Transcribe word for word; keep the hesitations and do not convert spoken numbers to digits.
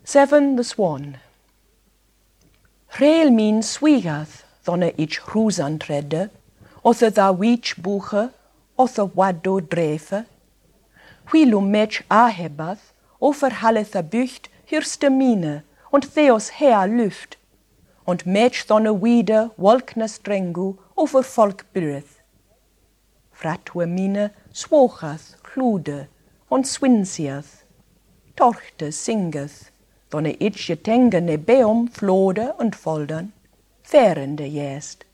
Seven the Swan. Rhael min swigath ddonna ich rhwsan tredde, oth y dda wich bwche, oth y wado drefe. Hwylw mech a hebath, o verhalleth a bücht hyrste mine, und theos hea luft, und mech ddonna wide wolkna strengu over volk byreth. Fratwe mine swochath, chlude, und swinsiath. Torchte singeth, ddonna ich je tengen e beom flode und foldern, verende jest.